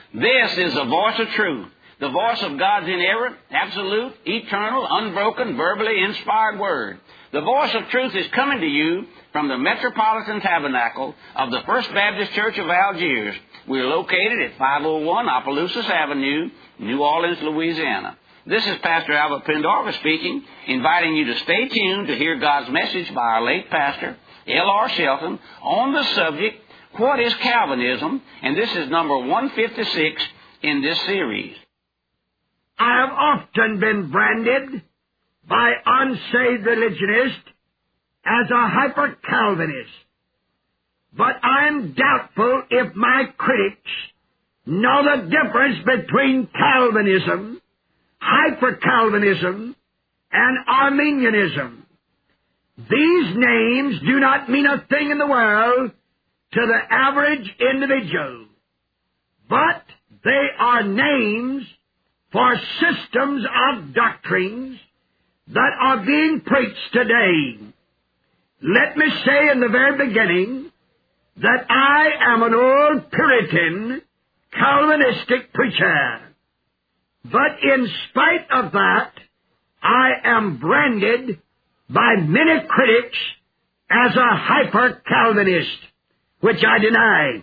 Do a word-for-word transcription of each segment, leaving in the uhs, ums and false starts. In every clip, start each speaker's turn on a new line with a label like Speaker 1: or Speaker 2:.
Speaker 1: This is the voice of truth, the voice of God's inerrant, absolute, eternal, unbroken, verbally inspired Word. The voice of truth is coming to you from the Metropolitan Tabernacle of the First Baptist Church of Algiers. We're located at five oh one Opelousas Avenue, New Orleans, Louisiana. This is Pastor Albert Pendarvis speaking, inviting you to stay tuned to hear God's message by our late pastor, L R Shelton, on the subject, What is Calvinism? And this is number one fifty-six in this series.
Speaker 2: I have often been branded by unsaved religionists as a hyper-Calvinist, but I'm doubtful if my critics know the difference between Calvinism, hyper-Calvinism, and Arminianism. These names do not mean a thing in the world to the average individual, but they are names for systems of doctrines that are being preached today. Let me say in the very beginning that I am an old Puritan, Calvinistic preacher. But in spite of that, I am branded by many critics as a hyper-Calvinist, which I deny.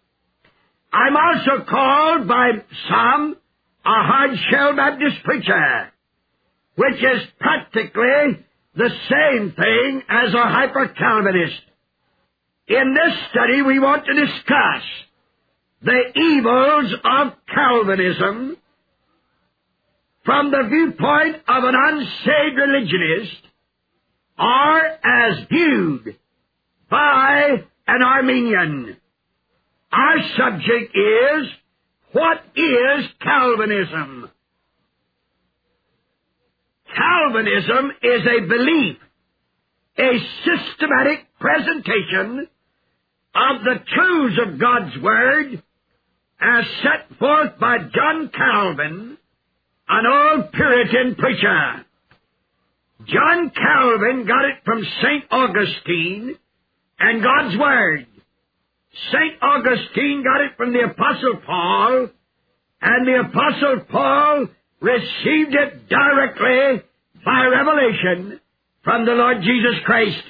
Speaker 2: I'm also called by some a hard-shell Baptist preacher, which is practically the same thing as a hyper-Calvinist. In this study, we want to discuss the evils of Calvinism from the viewpoint of an unsaved religionist, or as viewed by an Arminian. Our subject is, what is Calvinism? Calvinism is a belief, a systematic presentation of the truths of God's Word as set forth by John Calvin, an old Puritan preacher. John Calvin got it from Saint Augustine and God's Word. Saint Augustine got it from the Apostle Paul, and the Apostle Paul received it directly by revelation from the Lord Jesus Christ.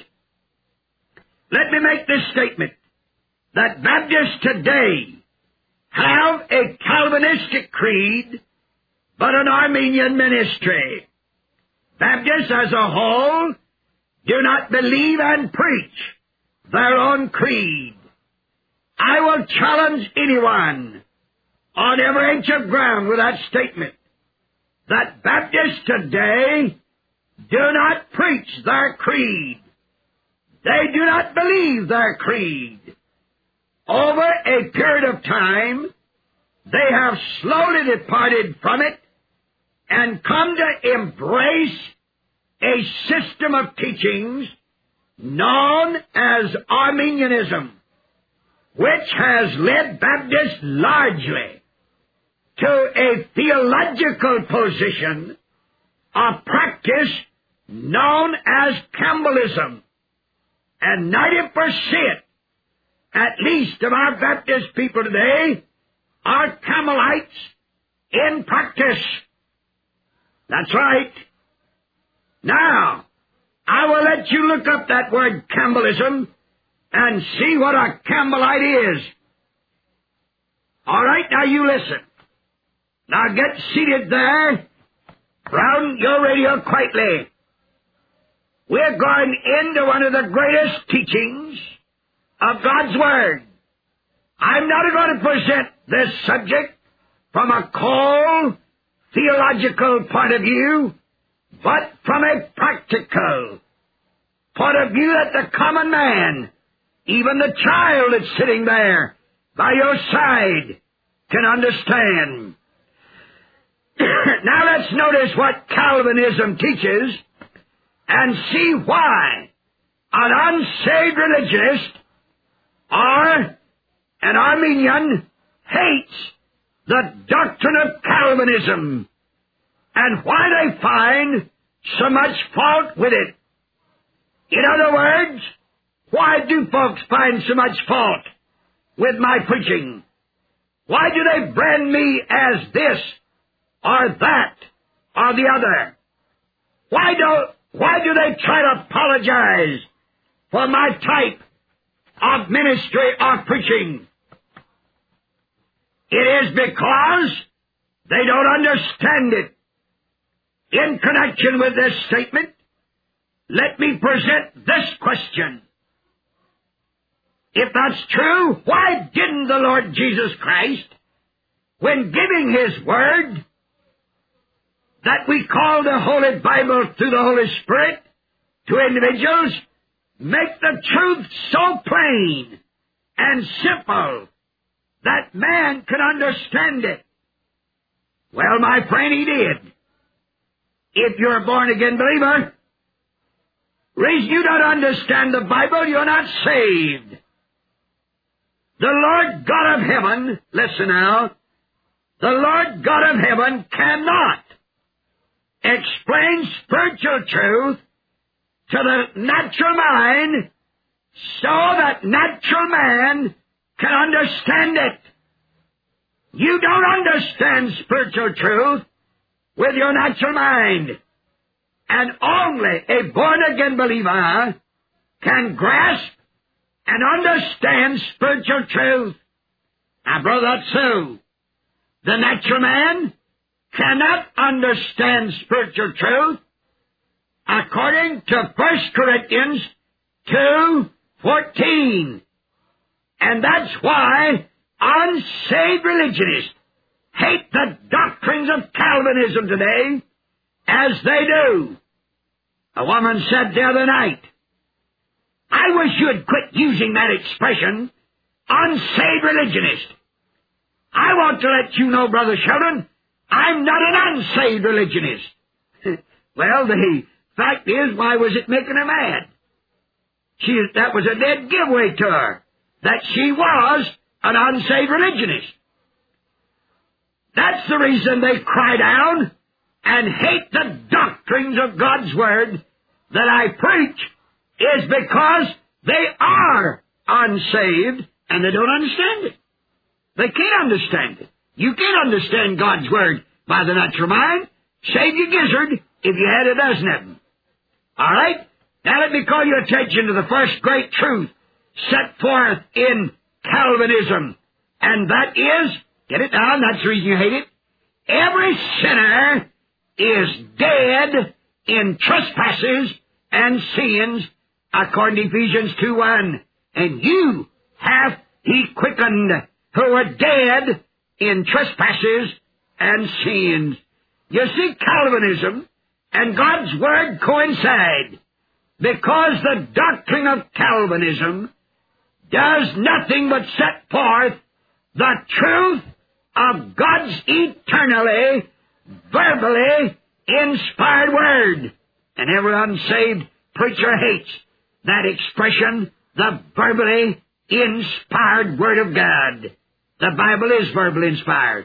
Speaker 2: Let me make this statement, that Baptists today have a Calvinistic creed, but an Arminian ministry. Baptists as a whole do not believe and preach their own creed. I will challenge anyone on every inch of ground with that statement, that Baptists today do not preach their creed. They do not believe their creed. Over a period of time, they have slowly departed from it and come to embrace a system of teachings known as Arminianism, which has led Baptists largely to a theological position of practice known as Campbellism. And ninety percent, at least, of our Baptist people today are Campbellites in practice. That's right. Now, I will let you look up that word Campbellism and see what a Campbellite is. All right, now you listen. Now get seated there, round your radio quietly. We're going into one of the greatest teachings of God's Word. I'm not going to present this subject from a cold theological point of view, but from a practical point of view that the common man, even the child that's sitting there by your side, can understand. Now let's notice what Calvinism teaches and see why an unsaved religionist or an Arminian hates the doctrine of Calvinism and why they find so much fault with it. In other words, why do folks find so much fault with my preaching? Why do they brand me as this or that or the other? Why do, why do they try to apologize for my type of ministry or preaching? It is because they don't understand it. In connection with this statement, let me present this question. If that's true, why didn't the Lord Jesus Christ, when giving His Word, that we call the Holy Bible through the Holy Spirit, to individuals, make the truth so plain and simple that man can understand it? Well, my friend, He did. If you're a born-again believer, reason you don't understand the Bible, you're not saved. The Lord God of heaven, listen now, the Lord God of heaven cannot explain spiritual truth to the natural mind so that natural man can understand it. You don't understand spiritual truth with your natural mind. And only a born-again believer can grasp and understand spiritual truth. Now, brother, that's so. The natural man cannot understand spiritual truth according to First Corinthians two fourteen. And that's why unsaved religionists hate the doctrines of Calvinism today as they do. A woman said the other night, I wish you'd quit using that expression, unsaved religionist. I want to let you know, Brother Sheldon, I'm not an unsaved religionist. Well, the fact is, why was it making her mad? She, that was a dead giveaway to her, that she was an unsaved religionist. That's the reason they cry down and hate the doctrines of God's Word that I preach, is because they are unsaved and they don't understand it. They can't understand it. You can't understand God's Word by the natural mind. Save your gizzard if you had a dozen of them. All right? Now let me call your attention to the first great truth set forth in Calvinism. And that is, get it down, that's the reason you hate it, every sinner is dead in trespasses and sins, according to Ephesians two one. And you hath He quickened who were dead in trespasses and sins. You see, Calvinism and God's Word coincide, because the doctrine of Calvinism does nothing but set forth the truth of God's eternally, verbally inspired Word. And every unsaved preacher hates that expression, the verbally inspired Word of God. The Bible is verbally inspired.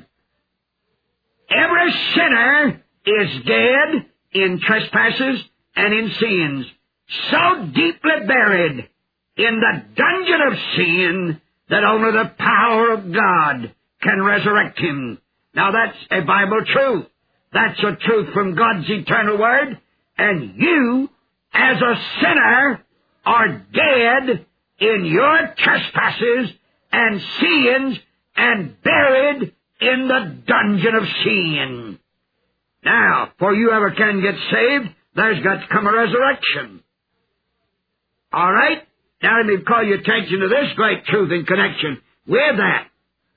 Speaker 2: Every sinner is dead in trespasses and in sins, so deeply buried in the dungeon of sin that only the power of God can resurrect him. Now that's a Bible truth. That's a truth from God's eternal Word. And you, as a sinner, are dead in your trespasses and sins and buried in the dungeon of sin. Now, before you ever can get saved, there's got to come a resurrection. All right? Now let me call your attention to this great truth in connection with that.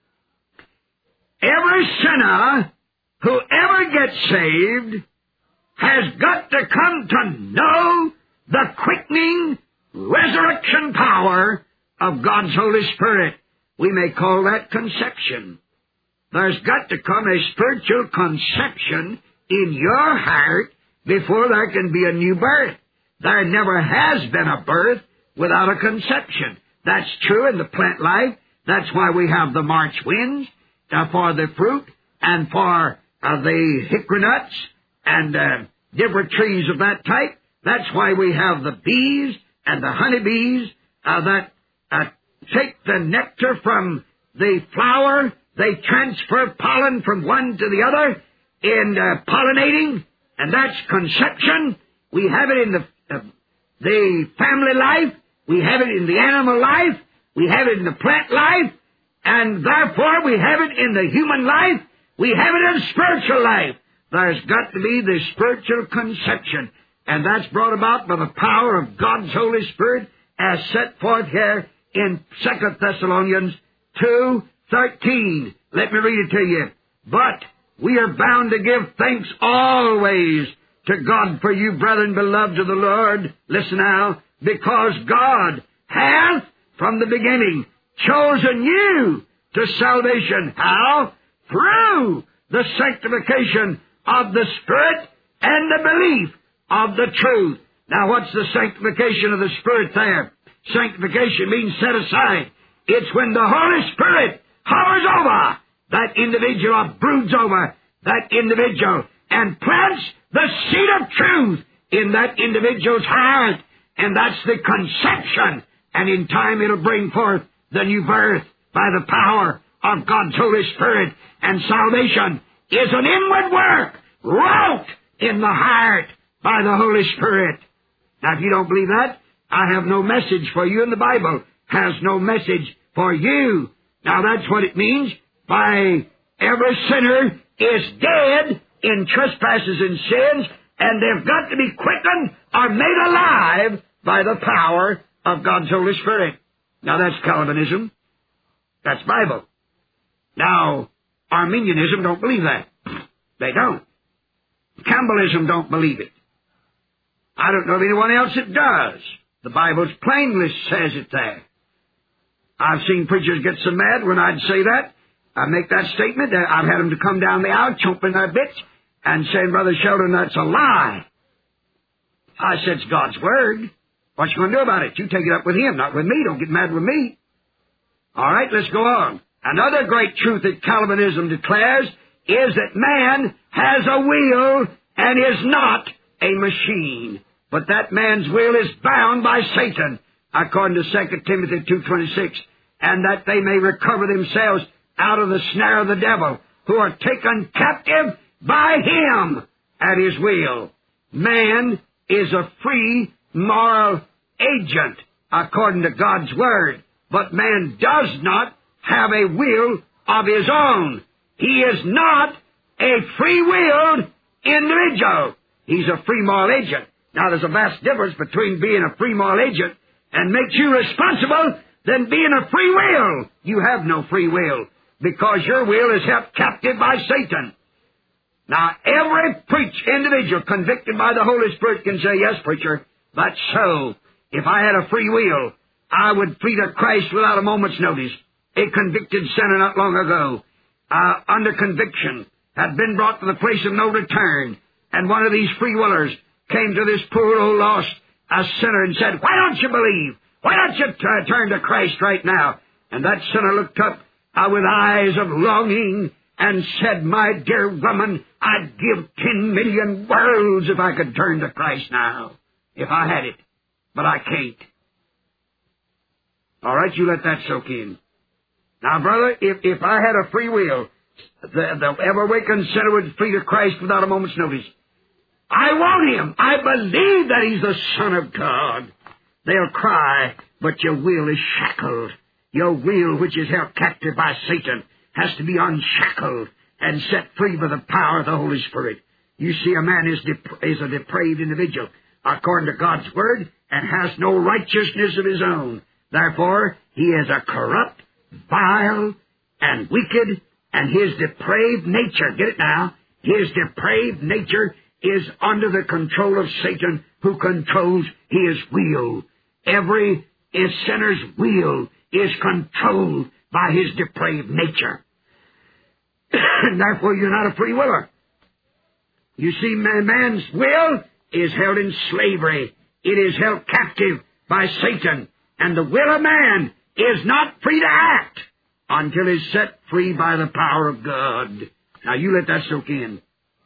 Speaker 2: Every sinner who ever gets saved has got to come to know the quickening resurrection power of God's Holy Spirit. We may call that conception. There's got to come a spiritual conception in your heart before there can be a new birth. There never has been a birth without a conception. That's true in the plant life. That's why we have the March winds uh, for the fruit and for uh, the hickory nuts and uh, different trees of that type. That's why we have the bees and the honeybees uh, that uh, take the nectar from the flower They transfer pollen from one to the other in uh, pollinating, and that's conception. We have it in the, uh, the family life. We have it in the animal life. We have it in the plant life. And therefore, we have it in the human life. We have it in spiritual life. There's got to be the spiritual conception. And that's brought about by the power of God's Holy Spirit as set forth here in Second Thessalonians two thirteen. Let me read it to you. But we are bound to give thanks always to God for you, brethren, beloved of the Lord. Listen now. Because God hath from the beginning chosen you to salvation. How? Through the sanctification of the Spirit and the belief of the truth. Now, what's the sanctification of the Spirit there? Sanctification means set aside. It's when the Holy Spirit hovers over that individual or broods over that individual and plants the seed of truth in that individual's heart. And that's the conception. And in time it'll bring forth the new birth by the power of God's Holy Spirit. And salvation is an inward work wrought in the heart by the Holy Spirit. Now, if you don't believe that, I have no message for you, and the Bible has no message for you. Now, that's what it means by every sinner is dead in trespasses and sins, and they've got to be quickened or made alive by the power of God's Holy Spirit. Now, that's Calvinism. That's Bible. Now, Arminianism don't believe that. They don't. Campbellism don't believe it. I don't know of anyone else that does. The Bible plainly says it there. I've seen preachers get so mad when I'd say that. I make that statement. I've had them to come down the aisle, chomping their bits, and saying, Brother Sheldon, that's a lie. I said, it's God's Word. What you going to do about it? You take it up with Him, not with me. Don't get mad with me. All right, let's go on. Another great truth that Calvinism declares is that man has a will and is not a machine. But that man's will is bound by Satan, according to Second Timothy two twenty-six, and that they may recover themselves out of the snare of the devil, who are taken captive by him at his will. Man is a free moral agent, according to God's Word, but man does not have a will of his own. He is not a free-willed individual. He's a free moral agent. Now, there's a vast difference between being a free moral agent and makes you responsible than being a free will. You have no free will because your will is held captive by Satan. Now, every preach individual convicted by the Holy Spirit can say, yes, preacher, that's so. If I had a free will, I would flee to Christ without a moment's notice. A convicted sinner not long ago, uh, under conviction, had been brought to the place of no return, and one of these free willers came to this poor old lost a sinner and said, why don't you believe? Why don't you t- turn to Christ right now? And that sinner looked up uh, with eyes of longing and said, my dear woman, I'd give ten million worlds if I could turn to Christ now, if I had it. But I can't. All right, you let that soak in. Now, brother, if, if I had a free will, the, the ever-awakened sinner would flee to Christ without a moment's notice. I want Him. I believe that He's the Son of God. They'll cry, but your will is shackled. Your will, which is held captive by Satan, has to be unshackled and set free by the power of the Holy Spirit. You see, a man is, dep- is a depraved individual, according to God's Word, and has no righteousness of his own. Therefore, he is a corrupt, vile, and wicked, and his depraved nature, get it now, his depraved nature is under the control of Satan, who controls his will. Every sinner's will is controlled by his depraved nature. And therefore, you're not a free willer. You see, man's will is held in slavery. It is held captive by Satan. And the will of man is not free to act until it's set free by the power of God. Now, you let that soak in.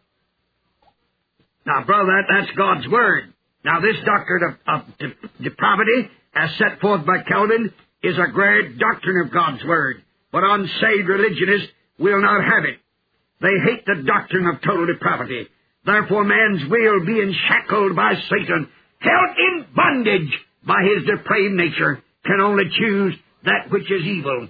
Speaker 2: Now, brother, that, that's God's Word. Now, this doctrine of, of de- depravity, as set forth by Calvin, is a great doctrine of God's Word. but unsaved religionists will not have it. They hate the doctrine of total depravity. Therefore, man's will, being shackled by Satan, held in bondage by his depraved nature, can only choose that which is evil.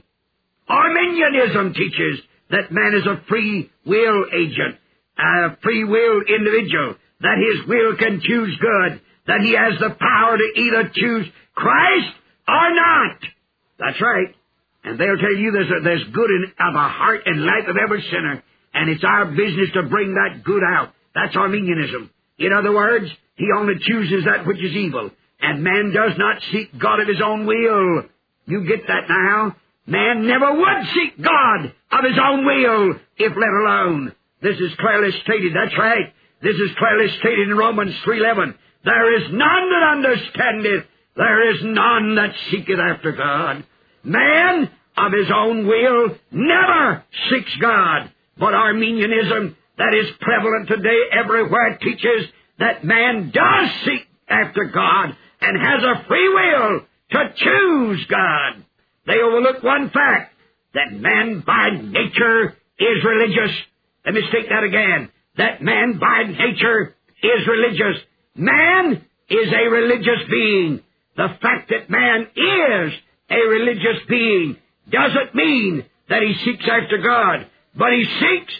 Speaker 2: Arminianism teaches that man is a free will agent, a free will individual, that his will can choose good, that he has the power to either choose Christ or not. That's right. And they'll tell you there's, a, there's good in of the heart and life of every sinner, and it's our business to bring that good out. That's Arminianism. In other words, he only chooses that which is evil, and man does not seek God of his own will. You get that now? Man never would seek God of his own will if let alone. This is clearly stated. That's right. This is clearly stated in Romans three eleven. There is none that understandeth. There is none that seeketh after God. Man of his own will never seeks God. But Arminianism, that is prevalent today everywhere, teaches that man does seek after God and has a free will to choose God. They overlook one fact, that man by nature is religious. Let me state that again. That man by nature is religious. Man is a religious being. The fact that man is a religious being doesn't mean that he seeks after God, but he seeks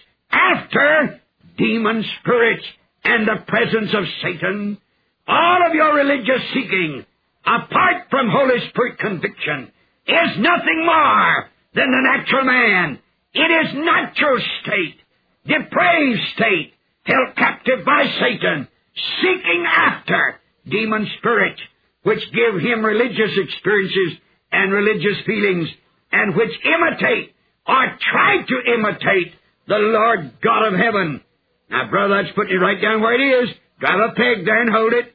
Speaker 2: after demon spirits and the presence of Satan. All of your religious seeking, apart from Holy Spirit conviction, is nothing more than the natural man. It is natural state, depraved state, held captive by Satan, seeking after demon spirits, which give him religious experiences and religious feelings, and which imitate or try to imitate the Lord God of heaven. Now, brother, that's putting it right down where it is. Drive a peg there and hold it.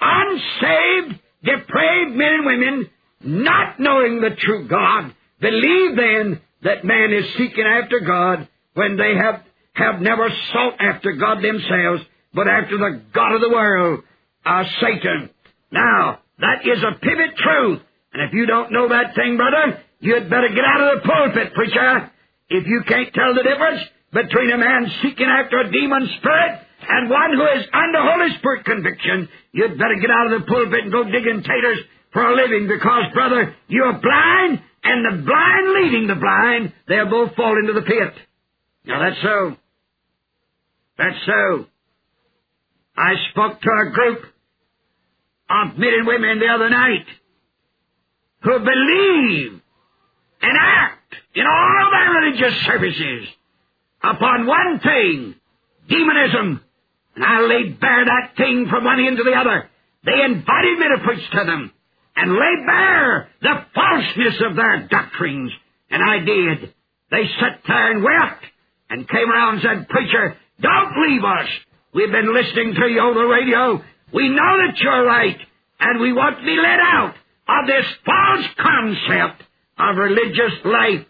Speaker 2: Unsaved, depraved men and women, not knowing the true God, believe then that man is seeking after God when they have, have never sought after God themselves, but after the God of the world, uh, Satan. Now, that is a pivot truth. And if you don't know that thing, brother, you'd better get out of the pulpit, preacher. If you can't tell the difference between a man seeking after a demon spirit and one who is under Holy Spirit conviction, you'd better get out of the pulpit and go digging taters for a living, because, brother, you're blind, and the blind leading the blind, they'll both fall into the pit. Now, that's so. That's so. I spoke to a group of men and women the other night who believe and act in all their religious services upon one thing, demonism. And I laid bare that thing from one end to the other. They invited me to preach to them and laid bare the falseness of their doctrines. And I did. They sat there and wept and came around and said, "Preacher, don't leave us. We've been listening to you over the radio. We know that you're right, and we want to be let out of this false concept of religious life."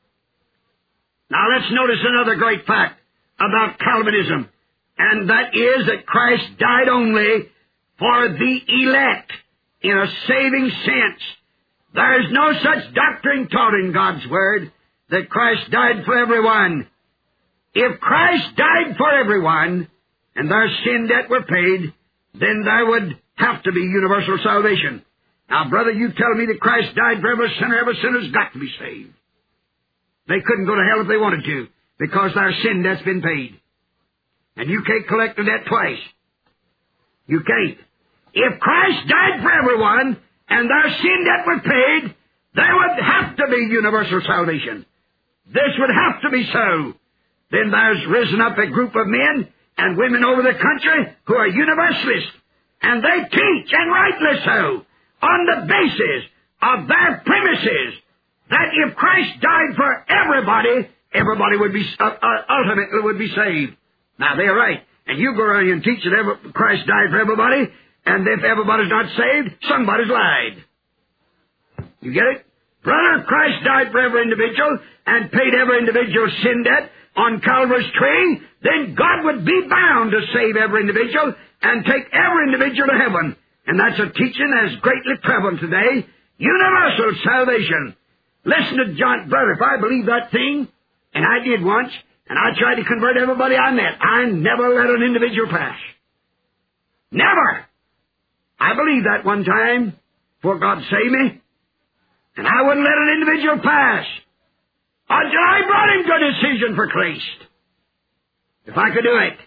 Speaker 2: Now let's notice another great fact about Calvinism, and that is that Christ died only for the elect in a saving sense. There is no such doctrine taught in God's Word that Christ died for everyone. If Christ died for everyone, and their sin debt were paid, then there would have to be universal salvation. Now, brother, you tell me that Christ died for every sinner. Every sinner's got to be saved. They couldn't go to hell if they wanted to, because their sin debt's been paid. And you can't collect the debt twice. You can't. If Christ died for everyone, and their sin debt was paid, there would have to be universal salvation. This would have to be so. Then there's risen up a group of men and women over the country who are universalists, and they teach, and rightly so, on the basis of their premises, that if Christ died for everybody, everybody would be, uh, uh, ultimately would be saved. Now, they're right. And you go around and teach that every, Christ died for everybody, and if everybody's not saved, somebody's lied. You get it? Brother, Christ died for every individual and paid every individual's sin debt on Calvary's tree, then God would be bound to save every individual and take every individual to heaven. And that's a teaching that is greatly prevalent today. Universal salvation. Listen to John, brother, if I believe that thing, and I did once, and I tried to convert everybody I met, I never let an individual pass. Never! I believed that one time, before God saved me, and I wouldn't let an individual pass until I brought him to a decision for Christ. If I could do it.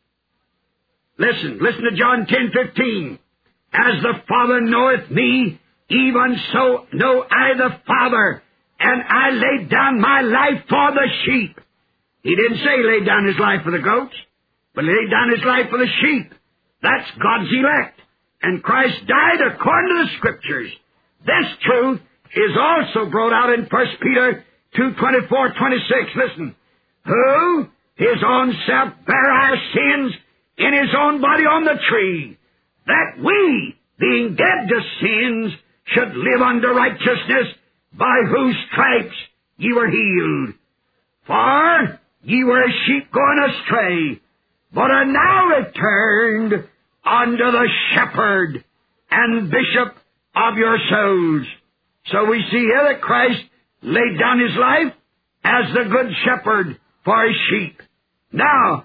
Speaker 2: Listen, listen to John ten fifteen. As the Father knoweth me, even so know I the Father, and I laid down my life for the sheep. He didn't say he laid down his life for the goats, but he laid down his life for the sheep. That's God's elect. And Christ died according to the Scriptures. This truth is also brought out in First Peter two twenty-four twenty-six. Listen. Who his own self bare our sins in his own body on the tree, that we, being dead to sins, should live unto righteousness, by whose stripes ye were healed. For ye were as sheep going astray, but are now returned unto the shepherd and bishop of your souls. So we see here that Christ laid down his life as the good shepherd for his sheep. Now,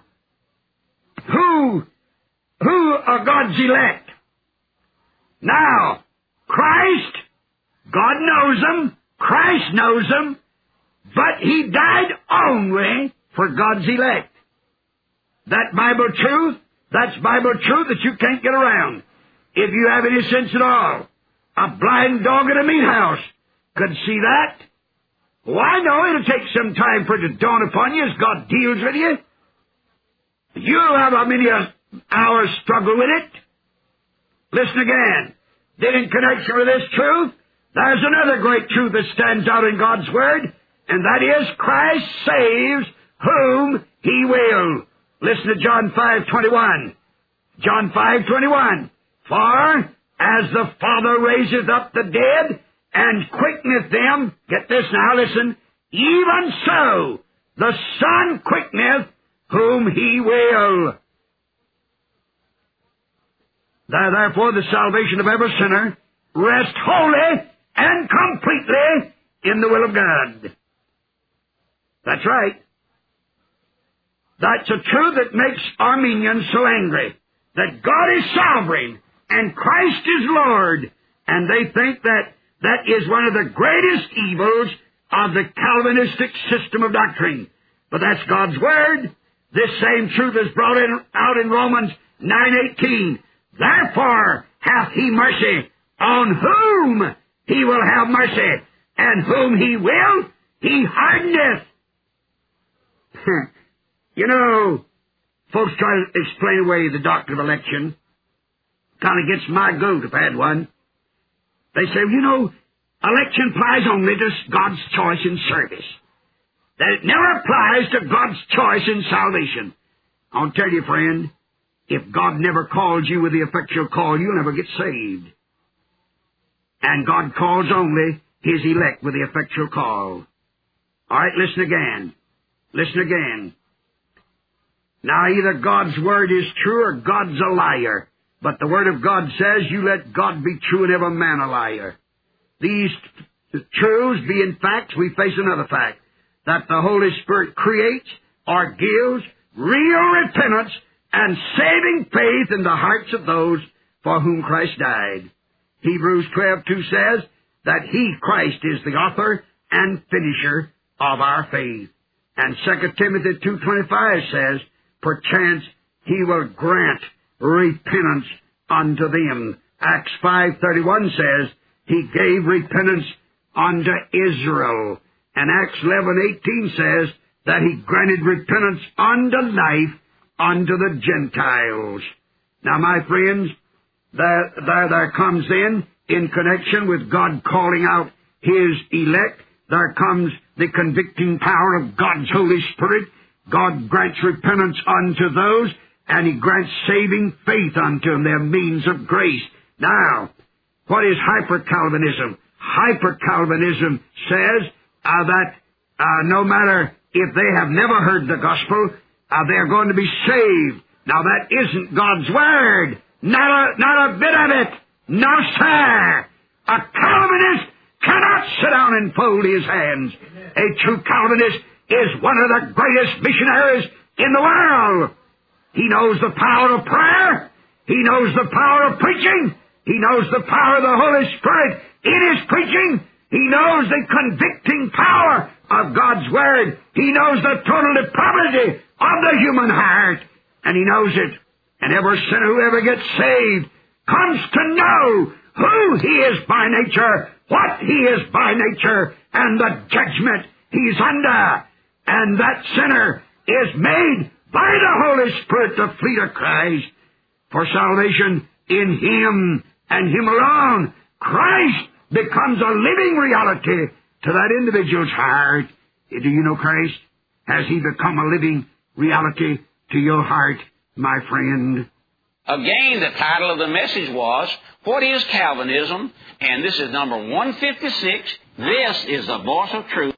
Speaker 2: who, who are God's elect? Now, Christ, God knows them, Christ knows them, but he died only for God's elect. That Bible truth, that's Bible truth that you can't get around. If you have any sense at all, a blind dog in a meat house could see that. Why, no, it'll take some time for it to dawn upon you as God deals with you. You'll have a many hours struggle with it. Listen again. Then in connection with this truth, there's another great truth that stands out in God's Word, and that is Christ saves whom he will. Listen to John five twenty-one. John five twenty-one. For as the Father raiseth up the dead and quickeneth them, get this now, listen, even so the Son quickeneth whom he will. Therefore the salvation of every sinner rests wholly and completely in the will of God. That's right. That's a truth that makes Arminians so angry, that God is sovereign and Christ is Lord, and they think that that is one of the greatest evils of the Calvinistic system of doctrine. But that's God's Word. This same truth is brought in, out in Romans nine eighteen. Therefore hath he mercy on whom he will have mercy, and whom he will, he hardeneth. You know, folks try to explain away the doctrine of election. Kind of gets my goat if I had one. They say, you know, election applies only to God's choice in service. That it never applies to God's choice in salvation. I'll tell you, friend, if God never calls you with the effectual call, you'll never get saved. And God calls only his elect with the effectual call. All right, listen again. Listen again. Now, either God's Word is true or God's a liar. But the Word of God says, you let God be true and every man a liar. These truths being facts, we face another fact, that the Holy Spirit creates or gives real repentance and saving faith in the hearts of those for whom Christ died. Hebrews twelve two says that he, Christ, is the author and finisher of our faith. And Second Timothy two twenty-five says, perchance he will grant repentance unto them. Acts five thirty-one says, he gave repentance unto Israel. And Acts eleven eighteen says that he granted repentance unto life unto the Gentiles. Now, my friends, there, there, there comes then, in connection with God calling out his elect, there comes the convicting power of God's Holy Spirit. God grants repentance unto those, and he grants saving faith unto them, their means of grace. Now, what is hyper-Calvinism? Hyper-Calvinism says uh, that uh, no matter if they have never heard the gospel, uh, they're going to be saved. Now, that isn't God's Word. Not a, not a bit of it. No, sir. A Calvinist cannot sit down and fold his hands. A true Calvinist is one of the greatest missionaries in the world. He knows the power of prayer. He knows the power of preaching. He knows the power of the Holy Spirit in his preaching. He knows the convicting power of God's Word. He knows the total depravity of the human heart. And he knows it. And every sinner who ever gets saved comes to know who he is by nature, what he is by nature, and the judgment he's under. And that sinner is made by the Holy Spirit to flee to Christ for salvation in him and him alone. Christ becomes a living reality to that individual's heart. Do you know Christ? Has he become a living reality to your heart, my friend?
Speaker 1: Again, the title of the message was, What is Calvinism? And this is number one fifty-six. This is the Voice of Truth.